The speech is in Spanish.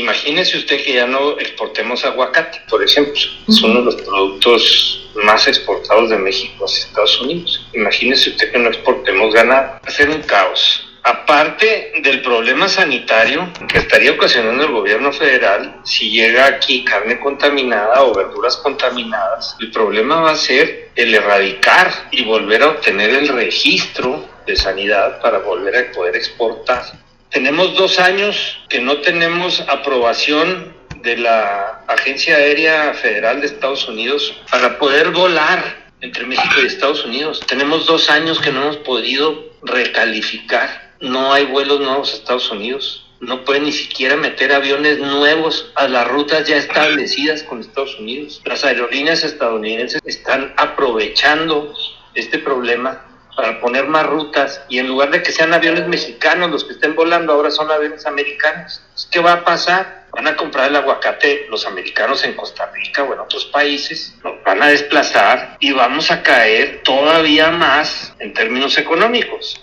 Imagínese usted que ya no exportemos aguacate, por ejemplo. Es uno de los productos más exportados de México hacia Estados Unidos. Imagínese usted que no exportemos ganado. Va a ser un caos. Aparte del problema sanitario que estaría ocasionando el gobierno federal, si llega aquí carne contaminada o verduras contaminadas, el problema va a ser el erradicar y volver a obtener el registro de sanidad para volver a poder exportar. Tenemos 2 años que no tenemos aprobación de la Agencia Aérea Federal de Estados Unidos para poder volar entre México y Estados Unidos. Tenemos 2 años que no hemos podido recalificar. No hay vuelos nuevos a Estados Unidos. No pueden ni siquiera meter aviones nuevos a las rutas ya establecidas con Estados Unidos. Las aerolíneas estadounidenses están aprovechando este problema para poner más rutas, y en lugar de que sean aviones mexicanos los que estén volando, ahora son aviones americanos. ¿Qué va a pasar? Van a comprar el aguacate los americanos en Costa Rica o en otros países, nos van a desplazar y vamos a caer todavía más en términos económicos.